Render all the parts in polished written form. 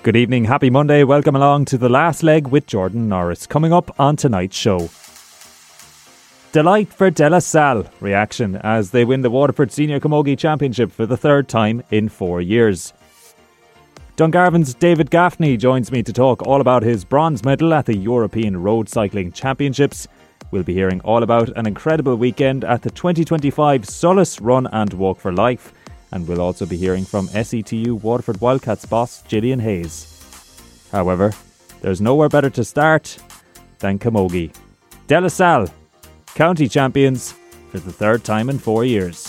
Good evening, happy Monday. Welcome along to the last leg with Jordan Norris. Coming up on tonight's show. Delight for De La Salle reaction as they win the Waterford Senior Camogie Championship for the third time in 4 years. Dungarvan's David Gaffney joins me to talk all about his bronze medal at the European Road Cycling Championships. We'll be hearing all about an incredible weekend at the 2025 Solace Run and Walk for Life. And we'll also be hearing from SETU Waterford Wildcats boss Gillian Hayes. However, there's nowhere better to start than Camogie. De La Salle, county champions for the third time in 4 years.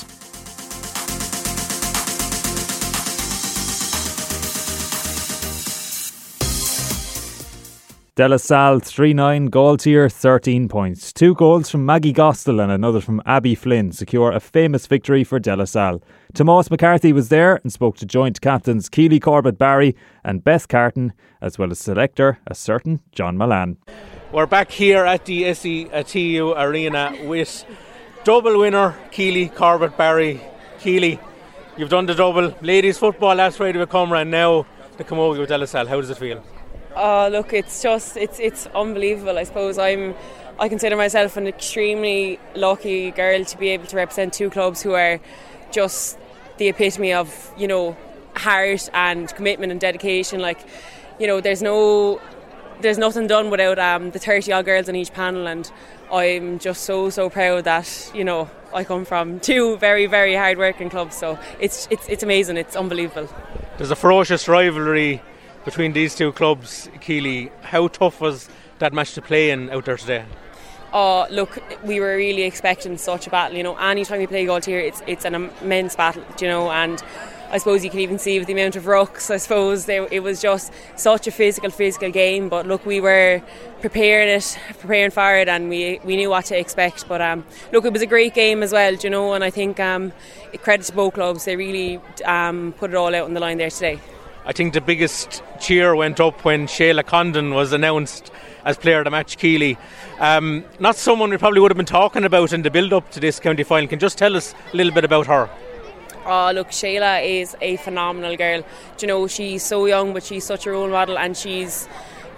De La Salle 3-9, Galtier 13 points. 2 goals from Maggie Gostel and another from Abby Flynn secure a famous victory for De La Salle. Tomas McCarthy was there and spoke to joint captains Keely Corbett-Barry and Beth Carton, as well as selector a certain John Milan. We're back here at the SETU Arena with double winner Keely Corbett-Barry. Keely, you've done the double. Ladies football last Friday with Cumra and now the Camogie with De La Salle. How does it feel? Look, it's unbelievable. I suppose I consider myself an extremely lucky girl to be able to represent two clubs who are just the epitome of, heart and commitment and dedication. There's nothing done without the 30 odd girls on each panel, and I'm just so proud that I come from two very, very hard working clubs. So it's amazing. It's unbelievable. There's a ferocious rivalry between these two clubs, Keely. How tough was that match to play in out there today? Oh, look, we were really expecting such a battle. Anytime we play Galtier, it's an immense battle, and I suppose you can even see with the amount of rucks, I suppose it was just such a physical game. But look, we were preparing for it, and we knew what to expect. But look, it was a great game as well, and I think credit to both clubs. They really put it all out on the line there today. I think the biggest cheer went up when Shayla Condon was announced as player of the match, Keely. Not someone we probably would have been talking about in the build-up to this county final. Can you just tell us a little bit about her? Oh, look, Shayla is a phenomenal girl. She's so young, but she's such a role model, and she's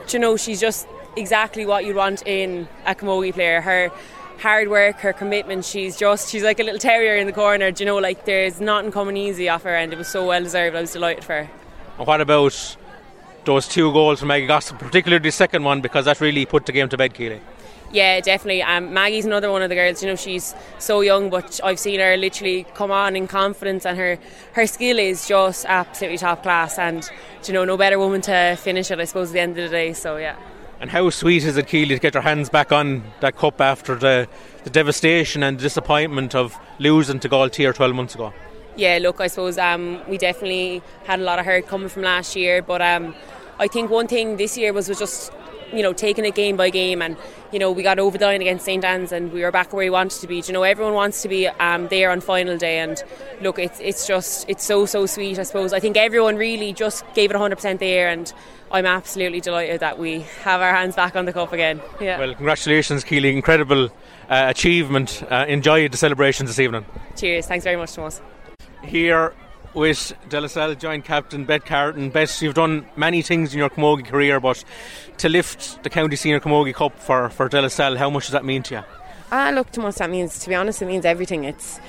just exactly what you'd want in a camogie player. Her hard work, her commitment, she's like a little terrier in the corner. There's nothing coming easy off her, and it was so well deserved. I was delighted for her. And what about those 2 goals from Maggie Gostel, particularly the second one, because that really put the game to bed, Keely? Yeah, definitely. Maggie's another one of the girls. She's so young, but I've seen her literally come on in confidence, and her skill is just absolutely top class. And no better woman to finish it, I suppose, at the end of the day. So yeah. And how sweet is it, Keely, to get your hands back on that cup after the devastation and disappointment of losing to Galtier 12 months ago? Yeah, look, I suppose we definitely had a lot of hurt coming from last year, but I think one thing this year was just taking it game by game, and we got over the line against St. Anne's and we were back where we wanted to be. Everyone wants to be there on final day, and look, it's so sweet. I suppose I think everyone really just gave it 100% there, and I'm absolutely delighted that we have our hands back on the cup again. Yeah. Well, congratulations, Keely, incredible achievement. Enjoy the celebrations this evening. Cheers, thanks very much, Tomas. Here with De La Salle joint captain Beth Carton. Beth, you've done many things in your camogie career, but to lift the County Senior Camogie Cup for De La Salle, how much does that mean to you? Look, to us, to be honest, it means everything.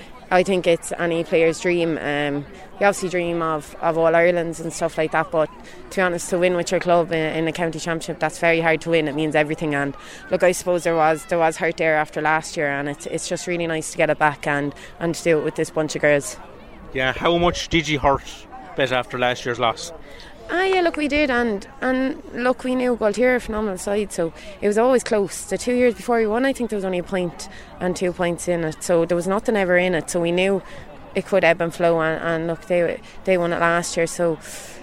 I think it's any player's dream. You obviously dream of All Irelands and stuff like that, but to be honest, to win with your club in a county championship, that's very hard to win. It means everything, and look, I suppose there was hurt there after last year, and it's just really nice to get it back and to do it with this bunch of girls. Yeah, how much did you hurt, Beth, after last year's loss? Yeah, look, we did, and look, we knew Galtier a phenomenal side, so it was always close. The 2 years before we won, I think there was only a point and 2 points in it, so there was nothing ever in it, so we knew it could ebb and flow, and look, they won it last year, so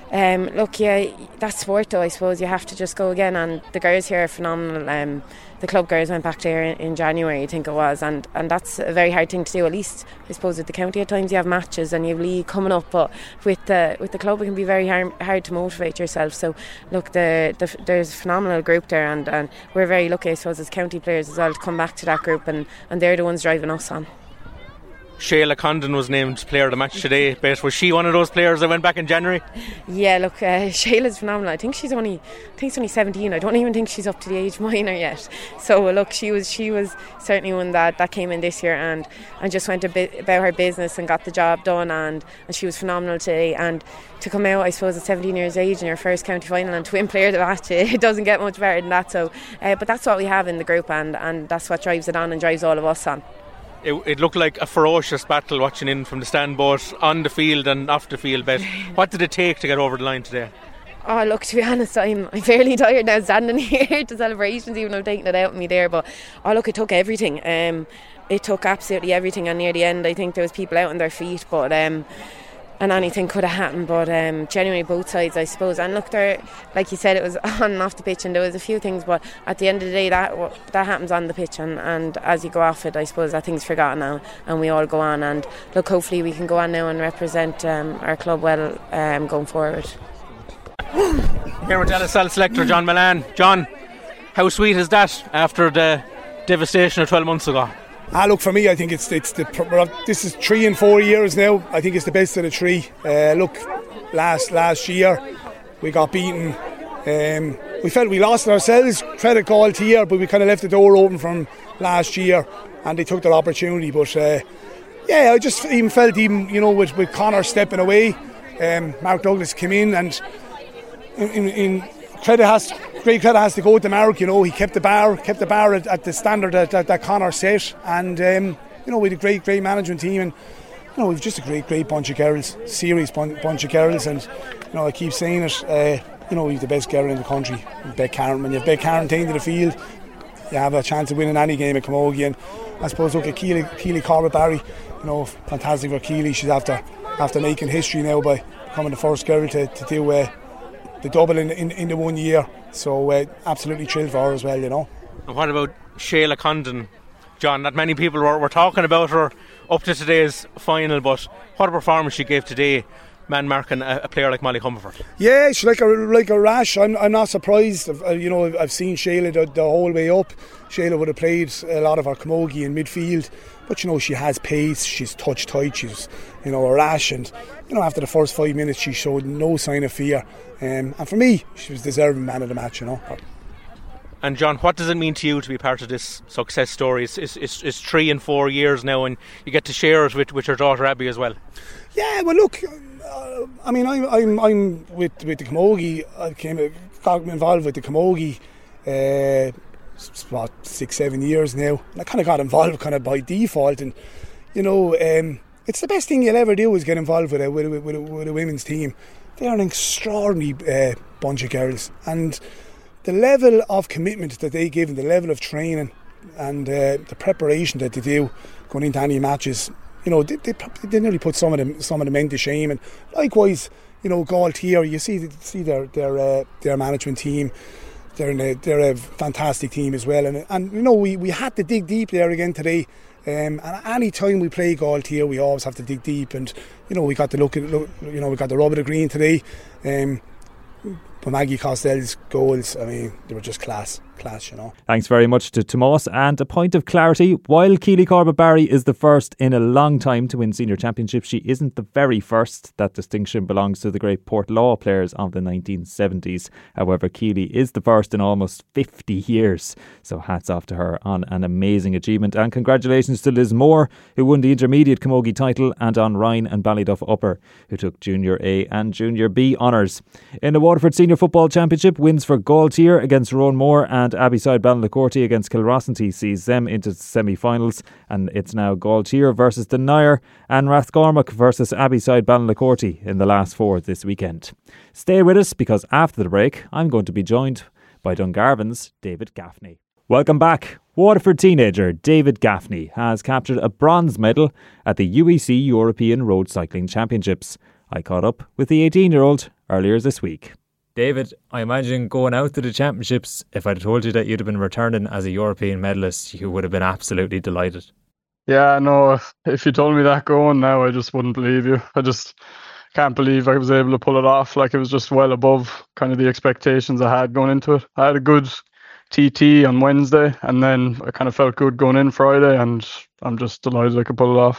look, yeah, that's sport though. I suppose you have to just go again, and the girls here are phenomenal. The club girls went back there in January, I think it was, and that's a very hard thing to do. At least I suppose at the county at times you have matches and you have league coming up, but with the club it can be very hard to motivate yourself. So look, there's a phenomenal group there, and we're very lucky, I suppose, as county players as well, to come back to that group, and they're the ones driving us on. Shayla Condon was named player of the match today. Bet, was she one of those players that went back in January? Yeah, look, Shayla's phenomenal. I think she's only 17. I don't even think she's up to the age minor yet. So look, she was certainly one that came in this year and just went a bit about her business and got the job done, and she was phenomenal today. And to come out, I suppose, at 17 years age in your first county final and to win player of the match, it doesn't get much better than that. So, but that's what we have in the group, and that's what drives it on and drives all of us on. It looked like a ferocious battle watching in from the stand, both on the field and off the field. Bet, what did it take to get over the line today? Oh, look, to be honest, I'm fairly tired now standing here to celebrations, even though I'm taking it out of me there. But look, it took everything. It took absolutely everything, and near the end I think there was people out on their feet, but and anything could have happened, but genuinely both sides, I suppose. And look, there, like you said, it was on and off the pitch, and there was a few things, but at the end of the day, that happens on the pitch, and as you go off it, I suppose that thing's forgotten now, and we all go on. And look, hopefully we can go on now and represent our club well going forward. Here with De La Salle selector John Milan. John, how sweet is that after the devastation of 12 months ago? Look, for me, I think this is 3 and 4 years now. I think it's the best of the three. Look, last year we got beaten. We felt we lost it ourselves. Credit Galtier, but we kind of left the door open from last year, and they took their opportunity. But I just even felt with Connor stepping away, Mark Douglas came in, and in great credit has to go to Mark. He kept the bar at the standard that Connor set, and we had a great management team, and we've just a great bunch of girls, serious bunch of girls, and I keep saying it. We've the best girl in the country, Beck Karen. When you have Beck Karen taken to the field, you have a chance of winning any game at Camogie. And I suppose look at Keely Corbett Barry. Fantastic for Keely. She's after making history now by becoming the first girl to do the double in the 1 year. So absolutely thrilled for her as well, And what about Shayla Condon, John? Not many people were talking about her up to today's final, but what a performance she gave today, man marking a player like Molly Comerford. Yeah, she's like a rash. I'm not surprised. I've seen Shayla the whole way up. Shayla would have played a lot of her camogie in midfield, but she has pace, she's touch tight, she's a rash, and after the first 5 minutes she showed no sign of fear, and for me she was deserving man of the match. And John, what does it mean to you to be part of this success story? It's 3 and 4 years now, and you get to share it with your daughter Abby as well. Yeah, well look, I'm with the camogie. I got involved with the camogie about 6-7 years now, and I kind of got involved kind of by default, and it's the best thing you'll ever do is get involved with a women's team. They are an extraordinary bunch of girls, and the level of commitment that they give and the level of training and the preparation that they do going into any matches, they nearly put some of the men to shame. And likewise, Galtier, you see their management team. They're a fantastic team as well, and we had to dig deep there again today. And any time we play Galtier, we always have to dig deep, and we got to we got the rub of the green today. But Maggie Costell's goals, they were just class. Thanks very much to Tomas. And a point of clarity, while Keely Corbett Barry is the first in a long time to win senior championships, she isn't the very first. That distinction belongs to the great Portlaw players of the 1970s. However, Keely is the first in almost 50 years. So hats off to her on an amazing achievement. And congratulations to Liz Moore, who won the intermediate camogie title, and on Ryan and Ballyduff Upper, who took Junior A and Junior B honours. In the Waterford Senior Football Championship, wins for Galtier against Rowan Moore and Abbeyside Ballinlacorty against Kilrossenty sees them into the semi-finals, and it's now Galtier versus Denier and Rathcormac versus Abbeyside Ballinlacorty in the last 4 this weekend. Stay with us, because after the break I'm going to be joined by Dungarvan's David Gaffney. Welcome back. Waterford teenager David Gaffney has captured a bronze medal at the UEC European Road Cycling Championships. I caught up with the 18-year-old earlier this week. David, I imagine going out to the championships, if I'd told you that you'd have been returning as a European medalist, you would have been absolutely delighted. Yeah, no, if you told me that going now, I just wouldn't believe you. I just can't believe I was able to pull it off. Like, it was just well above kind of the expectations I had going into it. I had a good TT on Wednesday, and then I kind of felt good going in Friday, and I'm just delighted I could pull it off.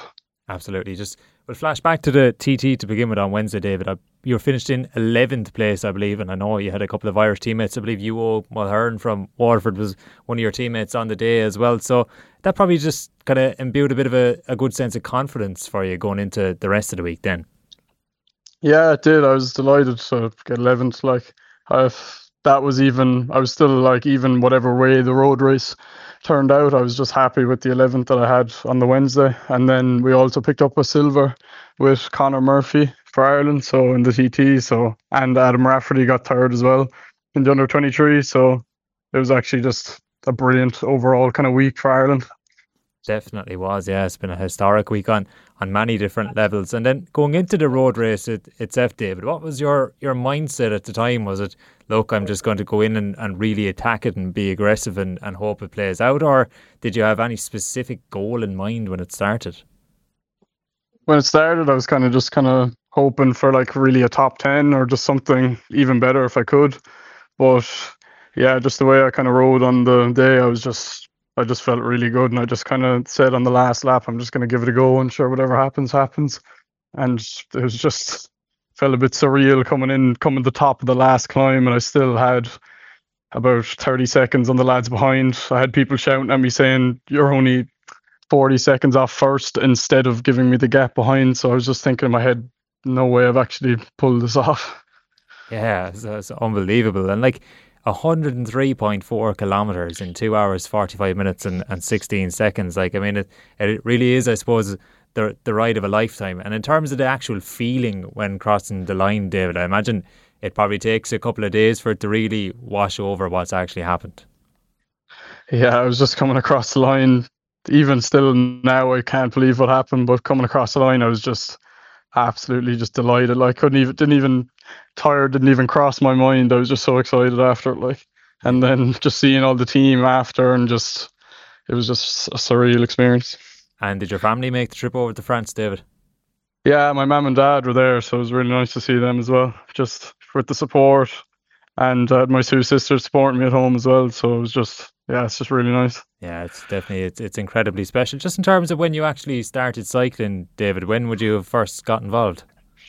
Absolutely. Just we'll flash back to the TT to begin with on Wednesday, David. You were finished in 11th place, I believe, and I know you had a couple of Irish teammates. I believe you, Mulhern from Waterford, was one of your teammates on the day as well. So that probably just kind of imbued a bit of a good sense of confidence for you going into the rest of the week then. Yeah, it did. I was delighted to get 11th. Like, I was still like, even whatever way the road race turned out, I was just happy with the 11th that I had on the Wednesday. And then we also picked up a silver with Conor Murphy for Ireland, so in the TT. So, and Adam Rafferty got third as well in the under 23. So it was actually just a brilliant overall kind of week for Ireland. Definitely was, yeah. It's been a historic week on many different levels. And then going into the road race itself, David, what was your mindset at the time? Was it, look, I'm just going to go in and really attack it and be aggressive and hope it plays out? Or did you have any specific goal in mind when it started? When it started, I was kind of hoping for like really a top 10 or just something even better if I could. But yeah, just the way I kind of rode on the day, I just felt really good, and I just kind of said on the last lap, I'm just going to give it a go, and sure, whatever happens, happens. And it was just felt a bit surreal coming the top of the last climb, and I still had about 30 seconds on the lads behind. I had people shouting at me saying, "You're only 40 seconds off first," instead of giving me the gap behind. So I was just thinking in my head, no way I've actually pulled this off. Yeah, it's unbelievable. And like 103.4 kilometres in 2 hours 45 minutes and 16 seconds. Like, I mean, it really is, I suppose, the ride of a lifetime. And in terms of the actual feeling when crossing the line, David, I imagine it probably takes a couple of days for it to really wash over what's actually happened. Yeah, I was just coming across the line. Even still now, I can't believe what happened, but coming across the line, I was just absolutely just delighted. Like, didn't even cross my mind. I was just so excited after it, like, and then just seeing all the team after, and just, it was just a surreal experience. And did your family make the trip over to France, David? Yeah, my mum and dad were there, so it was really nice to see them as well, just with the support, and my two sisters supporting me at home as well. So it was just, yeah, it's just really nice. Yeah, it's definitely, it's incredibly special. Just in terms of when you actually started cycling, David, when would you have first got involved?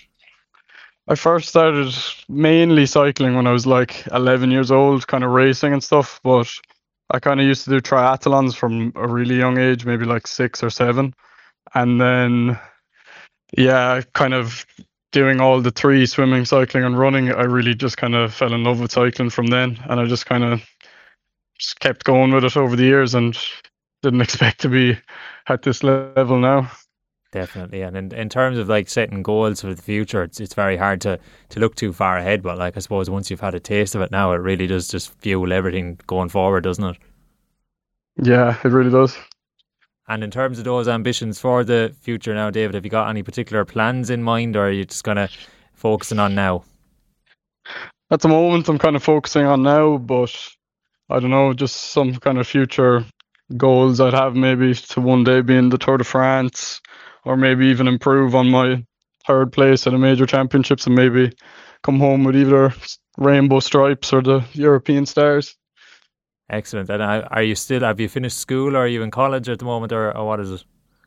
I first started mainly cycling when I was like 11 years old, kind of racing and stuff, but I kind of used to do triathlons from a really young age, maybe like 6 or 7. And then, yeah, kind of doing all the three, swimming, cycling and running, I really just kind of fell in love with cycling from then. And I just kind of just kept going with it over the years and didn't expect to be at this level now. Definitely. And in terms of like setting goals for the future, it's very hard to look too far ahead, but like, I suppose once you've had a taste of it now, it really does just fuel everything going forward, doesn't it? Yeah, it really does. And in terms of those ambitions for the future now, David, have you got any particular plans in mind, or are you just kind of focusing on now? At the moment, I'm kind of focusing on now, but I don't know, just some kind of future goals I'd have, maybe to one day be in the Tour de France, or maybe even improve on my third place at a major championships and maybe come home with either rainbow stripes or the European stars. Excellent. And have you finished school, or are you in college at the moment, or what is it?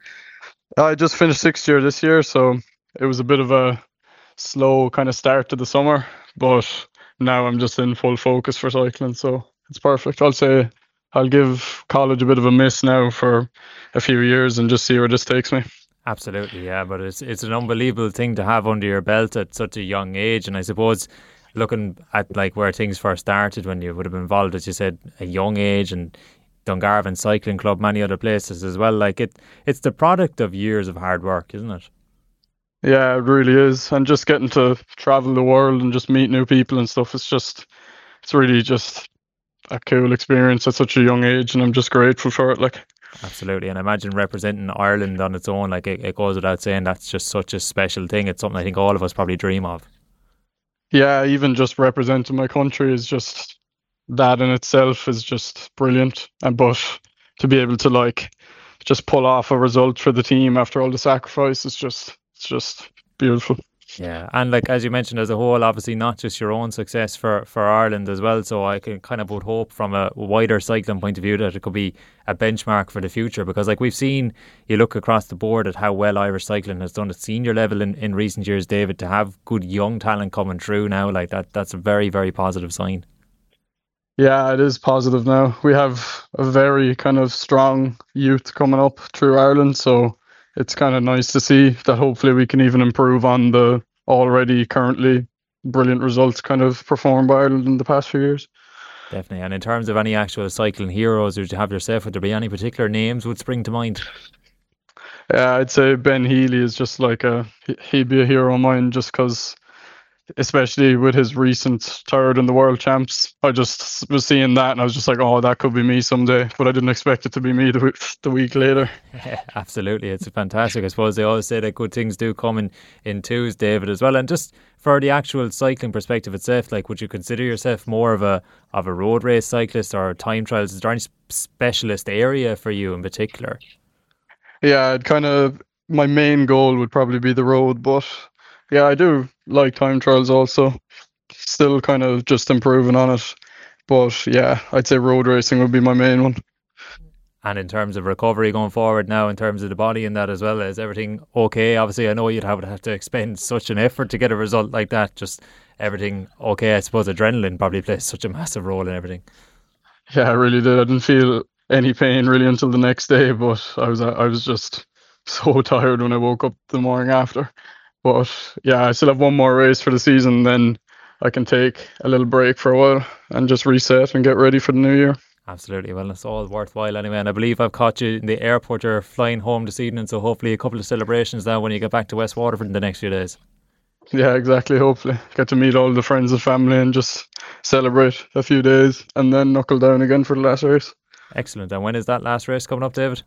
I just finished 6th year this year, so it was a bit of a slow kind of start to the summer, but now I'm just in full focus for cycling, so it's perfect. I'll say I'll give college a bit of a miss now for a few years and just see where this takes me. Absolutely, yeah, but it's an unbelievable thing to have under your belt at such a young age. And I suppose looking at like where things first started, when you would have been involved, as you said, a young age, and Dungarvan Cycling Club, many other places as well, like it's the product of years of hard work, isn't it? Yeah, it really is. And just getting to travel the world and just meet new people and stuff, it's really just a cool experience at such a young age, and I'm just grateful for it. Like, absolutely. And I imagine representing Ireland on its own, like it goes without saying, that's just such a special thing. It's something I think all of us probably dream of. Yeah, even just representing my country is just, that in itself is just brilliant. But to be able to like just pull off a result for the team after all the sacrifice, it's just beautiful. Yeah, and like as you mentioned, as a whole, obviously not just your own success for Ireland as well. So I can kind of would hope from a wider cycling point of view that it could be a benchmark for the future, because like we've seen, you look across the board at how well Irish cycling has done at senior level in recent years, David, to have good young talent coming through now like that's a very, very positive sign. Yeah, it is positive now. We have a very kind of strong youth coming up through Ireland, so it's kind of nice to see that hopefully we can even improve on the already currently brilliant results kind of performed by Ireland in the past few years. Definitely. And in terms of any actual cycling heroes you have yourself, would there be any particular names would spring to mind? Yeah, I'd say Ben Healy is just like he'd be a hero of mine, just because, especially with his recent third in the World Champs, I just was seeing that and I was just like, oh, that could be me someday, but I didn't expect it to be me the week later. Yeah, absolutely, it's fantastic. I suppose they always say that good things do come in twos, David, as well. And just for the actual cycling perspective itself, like, would you consider yourself more of a road race cyclist or time trials? Is there any specialist area for you in particular? Yeah, my main goal would probably be the road, but yeah, I do like time trials also. Still kind of just improving on it. But yeah, I'd say road racing would be my main one. And in terms of recovery going forward now, in terms of the body and that as well, is everything okay? Obviously, I know you'd have to expend such an effort to get a result like that. Just everything okay? I suppose adrenaline probably plays such a massive role in everything. Yeah, I really did. I didn't feel any pain really until the next day, but I was just so tired when I woke up the morning after. But yeah, I still have one more race for the season, then I can take a little break for a while and just reset and get ready for the new year. Absolutely. Well, it's all worthwhile anyway. And I believe I've caught you in the airport. You're flying home this evening, so hopefully a couple of celebrations now when you get back to West Waterford in the next few days. Yeah, exactly. Hopefully get to meet all the friends and family and just celebrate a few days and then knuckle down again for the last race. Excellent. And when is that last race coming up, David?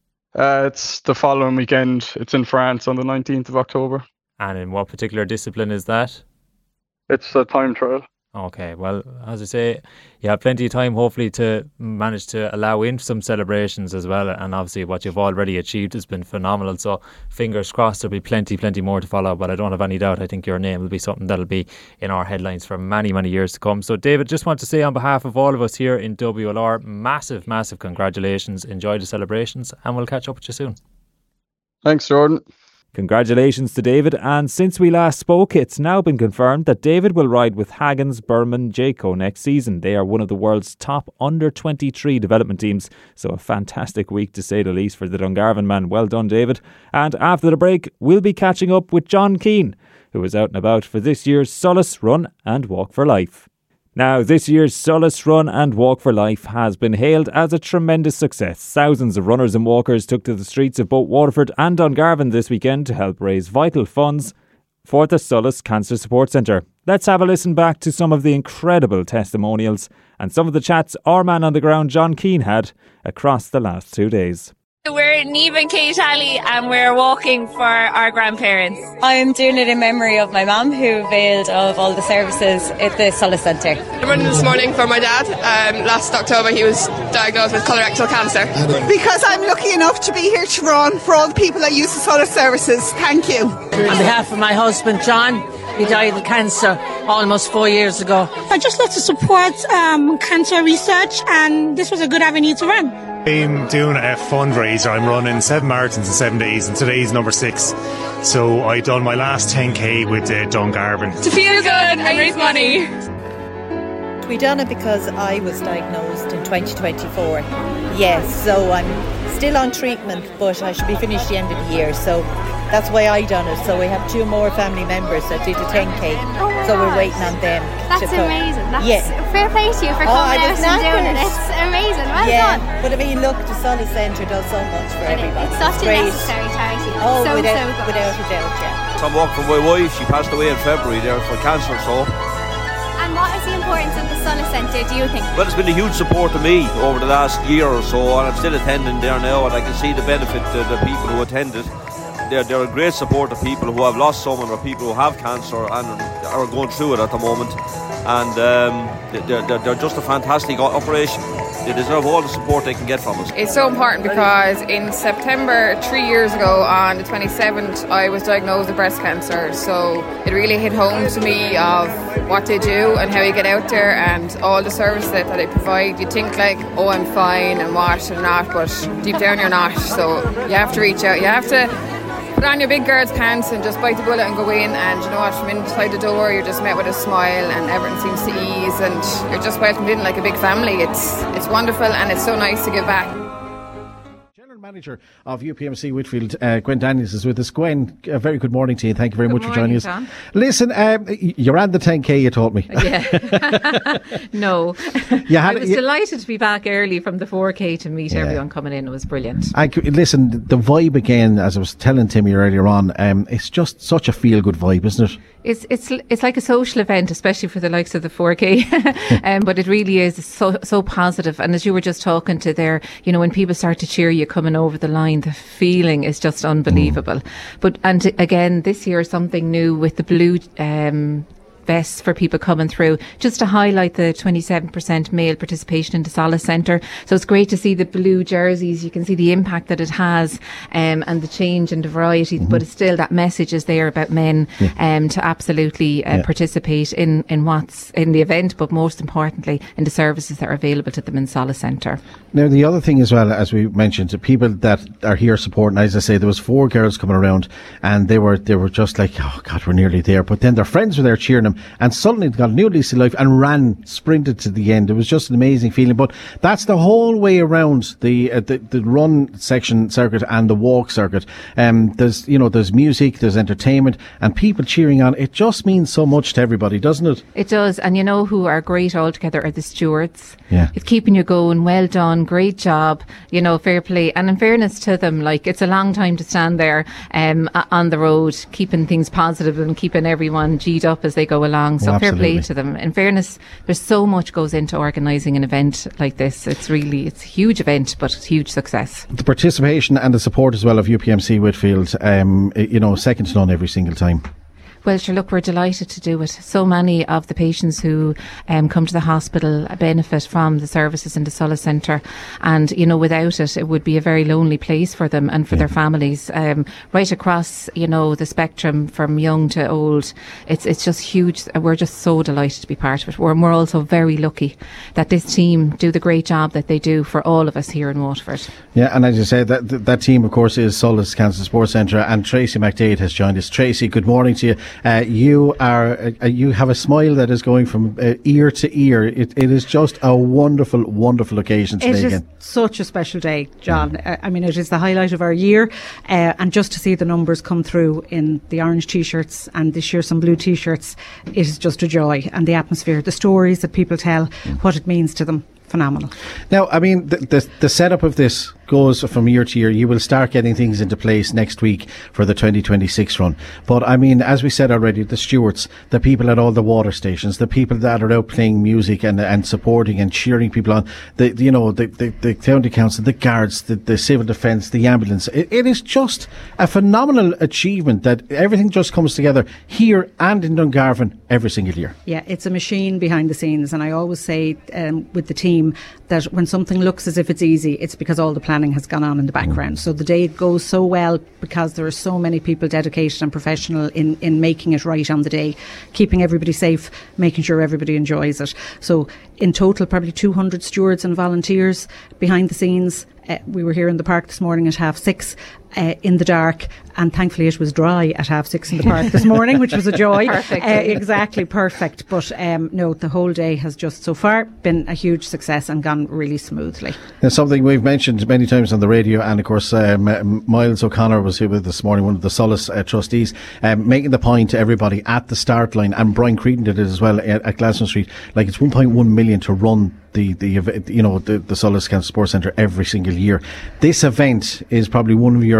It's the following weekend. It's in France on the 19th of October. And in what particular discipline is that? It's a time trial. Okay, well, as I say, you have plenty of time hopefully to manage to allow in some celebrations as well, and obviously what you've already achieved has been phenomenal, so fingers crossed there'll be plenty more to follow, but I don't have any doubt I think your name will be something that'll be in our headlines for many years to come. So David, just want to say on behalf of all of us here in WLR, massive congratulations, enjoy the celebrations, and we'll catch up with you soon. Thanks, Jordan. Congratulations to David, and since we last spoke, it's now been confirmed that David will ride with Haggins, Burman, Jayco next season. They are one of the world's top under-23 development teams, so a fantastic week to say the least for the Dungarvan man. Well done, David. And after the break, we'll be catching up with John Keane, who is out and about for this year's Solace Run and Walk for Life. Now, this year's Solace Run and Walk for Life has been hailed as a tremendous success. Thousands of runners and walkers took to the streets of both Waterford and Dungarvan this weekend to help raise vital funds for the Solace Cancer Support Centre. Let's have a listen back to some of the incredible testimonials and some of the chats our man on the ground, John Keane, had across the last 2 days. We're Neve and Kate Alley and we're walking for our grandparents. I'm doing it in memory of my mum who availed of all the services at the Solace Centre. I'm running this morning for my dad. Last October he was diagnosed with colorectal cancer. Because I'm lucky enough to be here to run for all the people that use the Solace services. Thank you. On behalf of my husband John, he died of cancer almost 4 years ago. I just love to support cancer research, and this was a good avenue to run. I'm doing a fundraiser. I'm running 7 marathons in 7 days, and today's number 6. So I done my last 10k with Dungarvan. To feel good and raise money. We done it because I was diagnosed in 2024. Yes, so I'm still on treatment, but I should be finished the end of the year. So that's why I done it. So we have 2 more family members that did the 10k. So we're waiting on them. That's amazing. That's fair play to you for coming out and doing it. It's amazing. Well done. But I mean, look, the Solace Centre does so much for everybody. It's such a necessary charity. Without good. Without a doubt, yeah. I'm walking for my wife. She passed away in February there for cancer, so. And what is the importance of the Solace Centre, do you think? Well, it's been a huge support to me over the last year or so, and I'm still attending there now, and I can see the benefit to the people who attended. They're a great support to people who have lost someone or people who have cancer and are going through it at the moment. And they're just a fantastic operation. They deserve all the support they can get from us. It's so important because in September 3 years ago, on the 27th, I was diagnosed with breast cancer. So it really hit home to me of what they do and how you get out there and all the services that they provide. You think like, oh, I'm fine and what and not, but deep down you're not. So you have to reach out. You have to put on your big girl's pants and just bite the bullet and go in, and you know what, from inside the door you're just met with a smile and everything seems to ease and you're just welcomed in like a big family. It's wonderful and it's so nice to give back. Manager of UPMC Whitfield, Gwen Daniels, is with us. Gwen, a very good morning to you. Thank you very much for joining us. John. Listen, you ran the 10k, you told me. Yeah. No. I was delighted to be back early from the 4k to meet everyone coming in. It was brilliant. Listen, the vibe again, as I was telling Timmy earlier on, it's just such a feel-good vibe, isn't it? It's like a social event, especially for the likes of the 4K. But it really is so positive. And as you were just talking to there, you know, when people start to cheer you coming over the line, the feeling is just unbelievable. And again, this year something new with the blue vests for people coming through, just to highlight the 27% male participation in the Solace Centre. So it's great to see the blue jerseys. You can see the impact that it has, and the change and the variety, but it's still that message is there about men to absolutely participate in what's in the event, but most importantly in the services that are available to them in Solace Centre. Now the other thing as well, as we mentioned, the people that are here supporting, as I say, there was 4 girls coming around and they were just like, oh God, we're nearly there, but then their friends were there cheering them, and suddenly they got a new lease of life and sprinted to the end. It was just an amazing feeling. But that's the whole way around the run section circuit and the walk circuit. There's music, there's entertainment, and people cheering on. It just means so much to everybody, doesn't it? It does. And you know who are great altogether are the stewards. Yeah. It's keeping you going. Well done. Great job. You know, fair play. And in fairness to them, like, it's a long time to stand there on the road, keeping things positive and keeping everyone G'd up as they go along. So fair play to them. In fairness, there's so much goes into organising an event like this. It's a huge event, but it's huge success. The participation and the support as well of UPMC Whitfield, second to none every single time. Well, sure, look, we're delighted to do it. So many of the patients who come to the hospital benefit from the services in the Solace Centre, and, you know, without it, it would be a very lonely place for them and for their families. Right across, you know, the spectrum from young to old, it's just huge. We're just so delighted to be part of it. We're also very lucky that this team do the great job that they do for all of us here in Waterford. Yeah, and as you said, that team, of course, is Solace Cancer Sports Centre, and Tracy McDade has joined us. Tracy, good morning to you. You have a smile that is going from ear to ear. It is just a wonderful, wonderful occasion today. It is such a special day, John. I mean, it is the highlight of our year, and just to see the numbers come through in the orange T-shirts and this year some blue T-shirts, it is just a joy. And the atmosphere, the stories that people tell, what it means to them. Phenomenal. Now, I mean, the setup of this goes from year to year. You will start getting things into place next week for the 2026 run. But I mean, as we said already, the stewards, the people at all the water stations, the people that are out playing music and supporting and cheering people on, the county council, the guards, the civil defence, the ambulance. It is just a phenomenal achievement that everything just comes together here and in Dungarvan every single year. Yeah, it's a machine behind the scenes, and I always say with the team that when something looks as if it's easy, it's because all the planning has gone on in the background. So the day goes so well because there are so many people dedicated and professional in making it right on the day, keeping everybody safe, making sure everybody enjoys it. So in total, probably 200 stewards and volunteers behind the scenes. We were here in the park this morning at 6:30 in the dark, and thankfully it was dry at 6:30 in the park this morning, which was a joy. Perfect. Exactly, perfect. But no, the whole day has just so far been a huge success and gone really smoothly. Now, something we've mentioned many times on the radio, and of course Miles O'Connor was here with us this morning, one of the Solace trustees, making the point to everybody at the start line, and Brian Creedon did it as well at Glasgow Street, like it's 1.1 million to run the Solace Cancer Sports Centre every single year. This event is probably one of your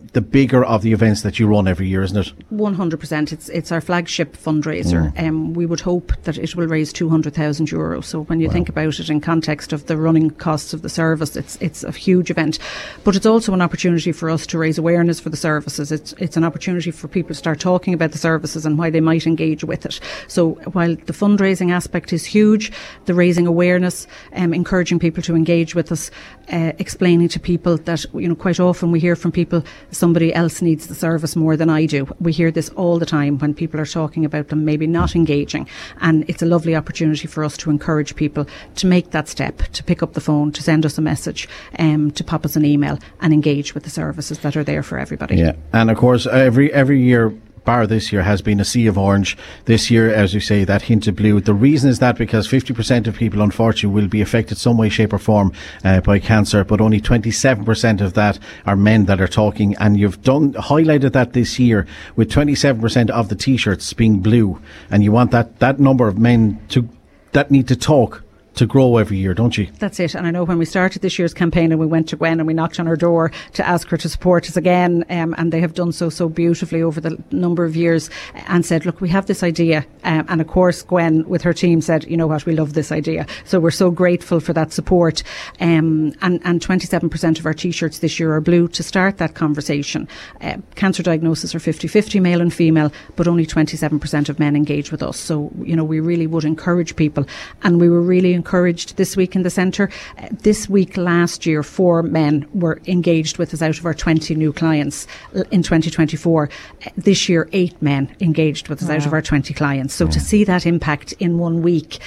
the bigger of the events that you run every year, isn't it? 100%. It's our flagship fundraiser. We would hope that it will raise €200,000. So when you think about it in context of the running costs of the service, it's a huge event. But it's also an opportunity for us to raise awareness for the services. It's an opportunity for people to start talking about the services and why they might engage with it. So while the fundraising aspect is huge, the raising awareness, encouraging people to engage with us, explaining to people that, quite often we hear from people, somebody else needs the service more than I do. We hear this all the time when people are talking about them maybe not engaging, and it's a lovely opportunity for us to encourage people to make that step, to pick up the phone, to send us a message, to pop us an email and engage with the services that are there for everybody. Yeah, and of course every year, bar this year, has been a sea of orange. This year, as you say, that hint of blue. The reason is that because 50% of people, unfortunately, will be affected some way, shape or form by cancer, but only 27% of that are men that are talking, and you've highlighted that this year with 27% of the T-shirts being blue, and you want that number of men that need to talk to grow every year, don't you? That's it. And I know when we started this year's campaign and we went to Gwen and we knocked on her door to ask her to support us again, and they have done so beautifully over the number of years, and said, look, we have this idea, and of course Gwen with her team said, you know what, we love this idea. So we're so grateful for that support, and 27% of our T-shirts this year are blue to start that conversation. Cancer diagnosis are 50-50 male and female, but only 27% of men engage with us. So we really would encourage people, and we were really encouraged this week in the centre. This week last year, 4 men were engaged with us out of our 20 new clients in 2024. This year, 8 men engaged with us out of our 20 clients. So to see that impact in 1 week,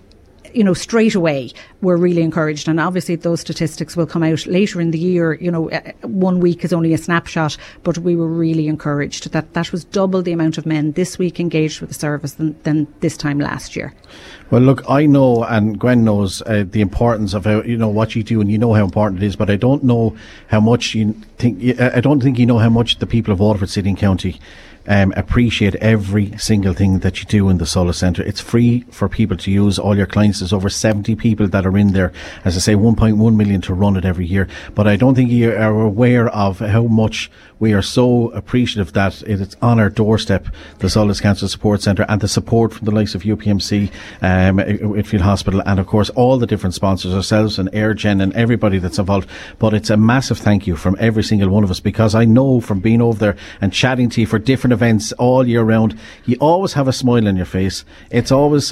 straight away, we're really encouraged. And obviously those statistics will come out later in the year. 1 week is only a snapshot, but we were really encouraged that was double the amount of men this week engaged with the service than this time last year. Well, look, I know, and Gwen knows the importance of what you do, and you know how important it is. But I don't know how much I don't think you know how much the people of Waterford City and County appreciate every single thing that you do in the Solace Centre. It's free for people to use. All your clients, there's over 70 people that are in there. As I say, 1.1 million to run it every year. But I don't think you are aware of how much we are so appreciative that it's on our doorstep, the Solace Cancer Support Centre, and the support from the likes of UPMC, Whitfield Hospital, and of course all the different sponsors, ourselves and AirGen and everybody that's involved. But it's a massive thank you from every single one of us, because I know from being over there and chatting to you for different events all year round, you always have a smile on your face. It's always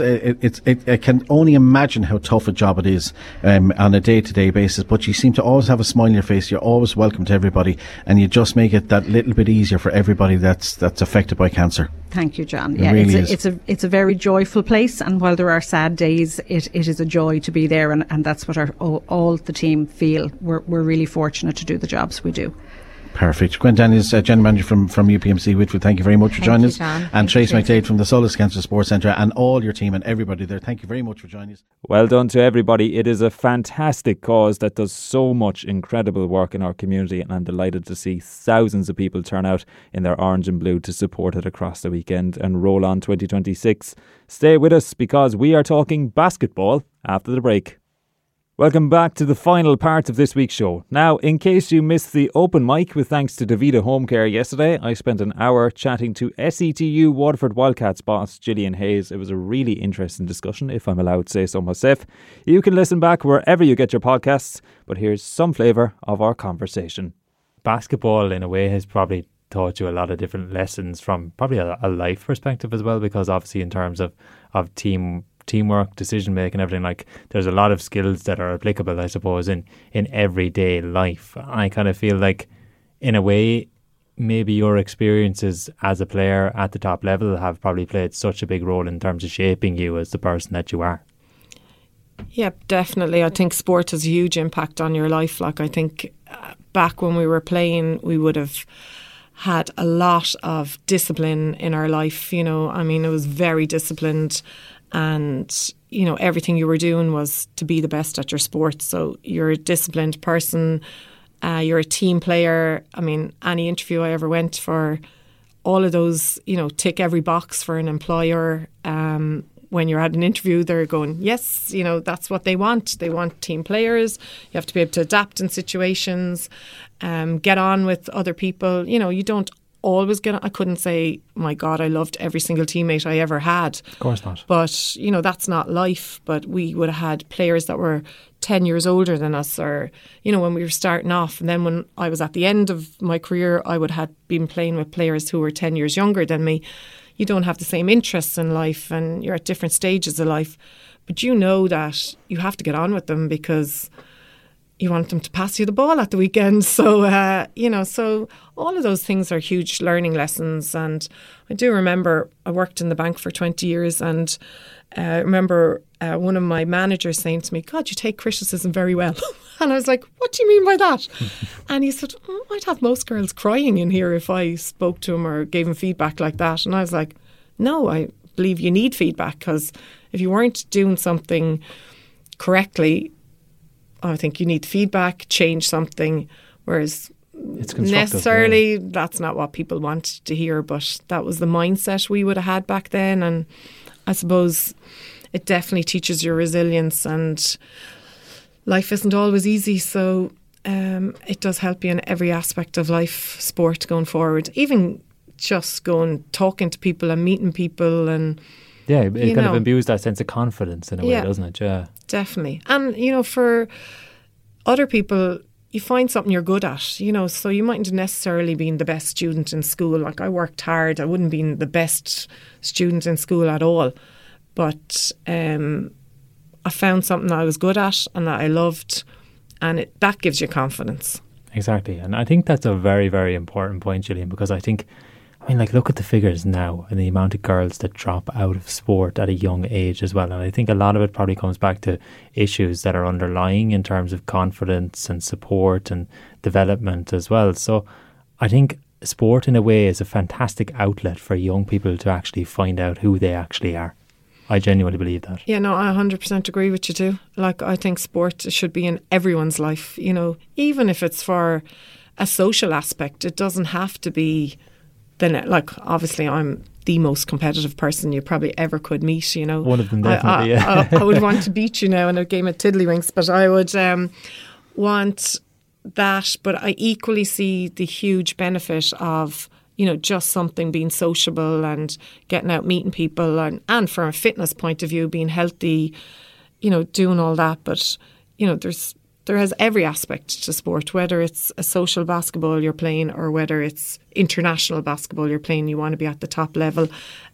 I can only imagine how tough a job it is on a day-to-day basis, but you seem to always have a smile on your face. You're always welcome to everybody, and you just make it that little bit easier for everybody that's affected by cancer. Thank you, John. Yeah, really it's a very joyful place, and while there are sad days, it is a joy to be there, and that's what all the team feel. We're really fortunate to do the jobs we do. Perfect. Gwen Daniels, General Manager from UPMC Whitfield, thank you very much for joining us. And Trace McDade from the Solace Cancer Sports Centre, and all your team and everybody there, thank you very much for joining us. Well done to everybody. It is a fantastic cause that does so much incredible work in our community, and I'm delighted to see thousands of people turn out in their orange and blue to support it across the weekend and roll on 2026. Stay with us, because we are talking basketball after the break. Welcome back to the final part of this week's show. Now, in case you missed the open mic with thanks to Davida Home Care yesterday, I spent an hour chatting to SETU Waterford Wildcats boss Gillian Hayes. It was a really interesting discussion, if I'm allowed to say so myself. You can listen back wherever you get your podcasts, but here's some flavour of our conversation. Basketball, in a way, has probably taught you a lot of different lessons from probably a life perspective as well, because obviously in terms of teamwork, decision making, everything, like there's a lot of skills that are applicable, I suppose, in everyday life. I kind of feel like, in a way, maybe your experiences as a player at the top level have probably played such a big role in terms of shaping you as the person that you are. Yeah, definitely. I think sport has a huge impact on your life. Like, I think back when we were playing, we would have had a lot of discipline in our life. It was very disciplined. And, everything you were doing was to be the best at your sport. So you're a disciplined person, you're a team player. I mean, any interview I ever went for, all of those, tick every box for an employer. when you're at an interview, they're going, yes, you know, that's what they want. They want team players. You have to be able to adapt in situations, get on with other people. You know, you don't always get on. I couldn't say, my God, I loved every single teammate I ever had. Of course not. But, you know, that's not life. But we would have had players that were 10 years older than us, or, you know, when we were starting off. And then when I was at the end of my career, I would have been playing with players who were 10 years younger than me. You don't have the same interests in life, and you're at different stages of life. But you know that you have to get on with them because you want them to pass you the ball at the weekend. So, you know, so all of those things are huge learning lessons. And I do remember I worked in the bank for 20 years, and I remember one of my managers saying to me, God, you take criticism very well. And I was like, what do you mean by that? And he said, I'd have most girls crying in here if I spoke to him or gave him feedback like that. And I was like, no, I believe you need feedback, because if you weren't doing something correctly, I think you need feedback, change something, whereas necessarily that's not what people want to hear. But that was the mindset we would have had back then. And I suppose it definitely teaches your resilience, and life isn't always easy. So it does help you in every aspect of life, sport going forward, even just talking to people and meeting people. And yeah, it kind of imbues that sense of confidence in a way, doesn't it? Yeah, definitely. And, you know, for other people, you find something you're good at, you know, so you mightn't necessarily be the best student in school. Like, I worked hard. I wouldn't be the best student in school at all. But I found something that I was good at and that I loved, and that gives you confidence. Exactly. And I think that's a very, very important point, Gillian, because I mean, like, look at the figures now and the amount of girls that drop out of sport at a young age as well. And I think a lot of it probably comes back to issues that are underlying in terms of confidence and support and development as well. So I think sport in a way is a fantastic outlet for young people to actually find out who they actually are. I genuinely believe that. Yeah, no, I 100% agree with you too. Like, I think sport should be in everyone's life, you know, even if it's for a social aspect. It doesn't have to be... Then, like, obviously I'm the most competitive person you probably ever could meet, you know. One of them, definitely, I would want to beat you now in a game of tiddlywinks, but I would want that. But I equally see the huge benefit of, you know, just something being sociable and getting out, meeting people, and from a fitness point of view, being healthy, you know, doing all that. But, you know, there has every aspect to sport, whether it's a social basketball you're playing or whether it's international basketball you're playing. You want to be at the top level.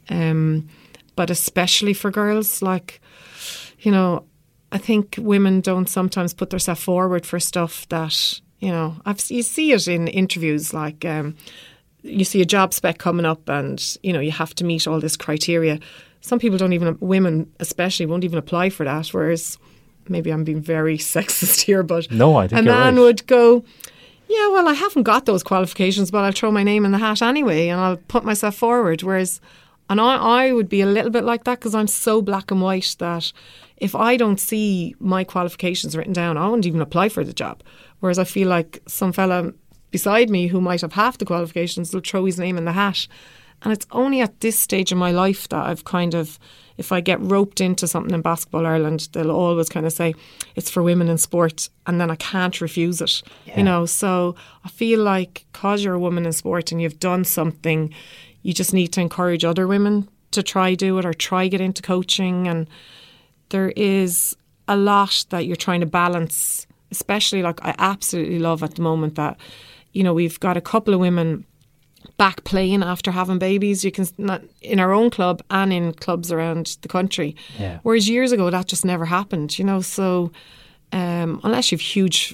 But especially for girls, like, you know, I think women don't sometimes put themselves forward for stuff that, you know, you see it in interviews, like you see a job spec coming up and, you know, you have to meet all this criteria. Some people women especially, won't even apply for that, whereas... Maybe I'm being very sexist here, but no, I think a man would go, yeah, well, I haven't got those qualifications, but I'll throw my name in the hat anyway and I'll put myself forward. Whereas, and I would be a little bit like that, because I'm so black and white that if I don't see my qualifications written down, I wouldn't even apply for the job. Whereas I feel like some fella beside me who might have half the qualifications will throw his name in the hat. And it's only at this stage of my life that I've kind of, if I get roped into something in Basketball Ireland, they'll always kind of say it's for women in sport, and then I can't refuse it, you know. So I feel like because you're a woman in sport and you've done something, you just need to encourage other women to try do it or try get into coaching. And there is a lot that you're trying to balance, especially, like, I absolutely love at the moment that, you know, we've got a couple of women back playing after having babies. You can not in our own club and in clubs around the country. Yeah. Whereas years ago that just never happened, you know. So unless you've huge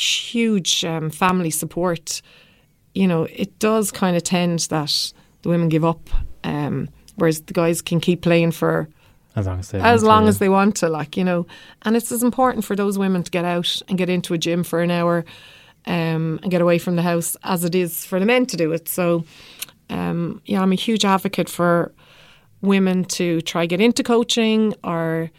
family support, you know, it does kind of tend that the women give up, whereas the guys can keep playing for as long as they want to, like, you know. And it's as important for those women to get out and get into a gym for an hour and get away from the house as it is for the men to do it. So, yeah, I'm a huge advocate for women to try get into coaching or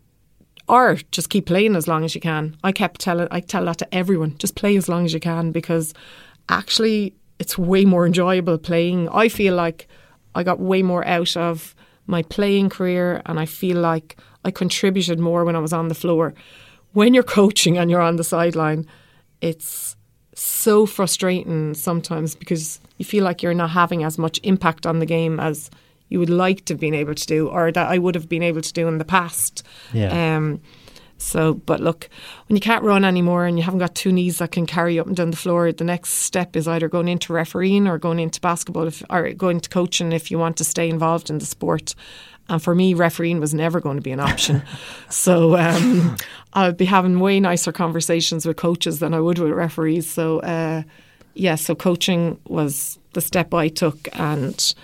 just keep playing as long as you can. I tell that to everyone, just play as long as you can, because actually it's way more enjoyable playing. I feel like I got way more out of my playing career, and I feel like I contributed more when I was on the floor. When you're coaching and you're on the sideline, it's so frustrating sometimes because you feel like you're not having as much impact on the game as you would like to have been able to do, or that I would have been able to do in the past. Yeah. But look, when you can't run anymore and you haven't got two knees that can carry you up and down the floor, the next step is either going into refereeing or going into basketball, or going to coaching if you want to stay involved in the sport. And for me, refereeing was never going to be an option. So I'd be having way nicer conversations with coaches than I would with referees. So so coaching was the step I took, and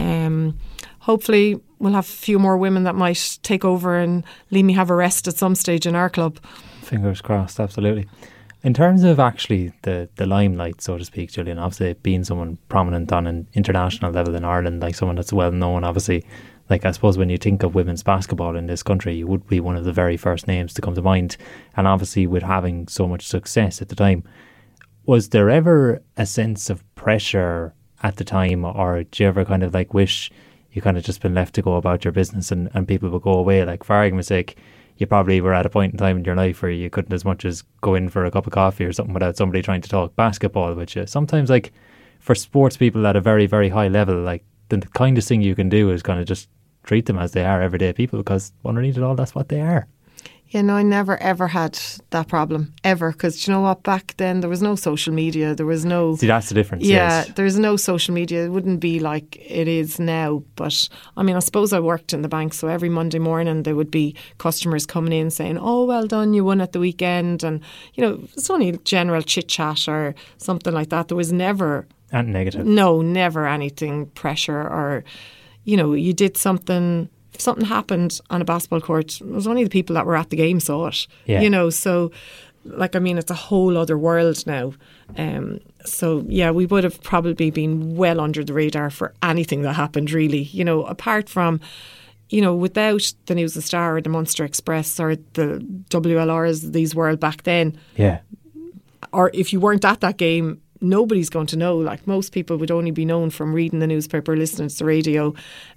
hopefully we'll have a few more women that might take over and let me have a rest at some stage in our club. Fingers crossed, absolutely. In terms of actually the limelight, so to speak, Gillian, obviously being someone prominent on an international level in Ireland, like someone that's well known, obviously, like I suppose when you think of women's basketball in this country, you would be one of the very first names to come to mind. And obviously with having so much success at the time, was there ever a sense of pressure at the time, or do you ever kind of like wish you kind of just been left to go about your business and people would go away? Like, for argument's sake, you probably were at a point in time in your life where you couldn't as much as go in for a cup of coffee or something without somebody trying to talk basketball with you. Sometimes, like, for sports people at a very, very high level, like, the kindest thing you can do is kind of just treat them as they are everyday people, because underneath it all, that's what they are. Yeah, no, I never ever had that problem, ever, because you know what, back then there was no social media, there was no... See, that's the difference. Yeah, yes. There's no social media, it wouldn't be like it is now, but I mean, I suppose I worked in the bank, so every Monday morning there would be customers coming in saying, oh, well done, you won at the weekend, and you know, it's only general chit-chat or something like that. There was never... And negative. No, never anything pressure, or, you know, you did something... If something happened on a basketball court, it was only the people that were at the game saw it. Yeah. You know, so, like, I mean, it's a whole other world now. So, yeah, we would have probably been well under the radar for anything that happened, really. You know, apart from, you know, without the News and Star or the Munster Express or the WLR, as these were back then. Yeah. Or if you weren't at that game, nobody's going to know. Like, most people would only be known from reading the newspaper, listening to the radio.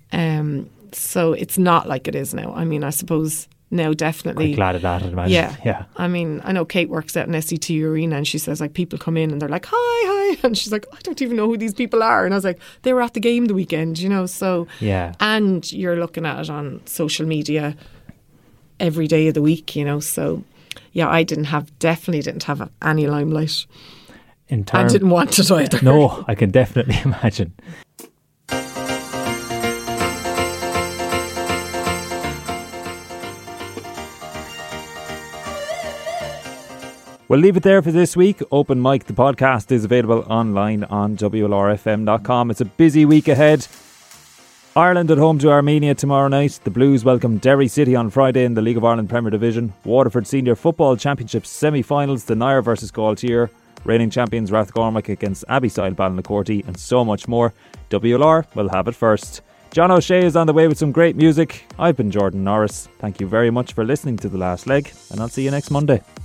So it's not like it is now. I mean, I suppose now definitely... Quite glad of that, I'd imagine. Yeah. I mean, I know Kate works at an SET Arena, and she says, like, people come in and they're like, hi. And she's like, I don't even know who these people are. And I was like, they were at the game the weekend, you know, so... Yeah. And you're looking at it on social media every day of the week, you know, so... Yeah, I definitely didn't have any limelight. And didn't want it either. No, I can definitely imagine. We'll leave it there for this week. Open Mic, the podcast, is available online on WLRFM.com. It's a busy week ahead. Ireland at home to Armenia tomorrow night. The Blues welcome Derry City on Friday in the League of Ireland Premier Division. Waterford Senior Football Championship semi-finals, the Nair versus Galtier. Reigning champions Rathgormack against Abbeysside Ballinaccorty, and so much more. WLR will have it first. John O'Shea is on the way with some great music. I've been Jordan Norris. Thank you very much for listening to The Last Leg, and I'll see you next Monday.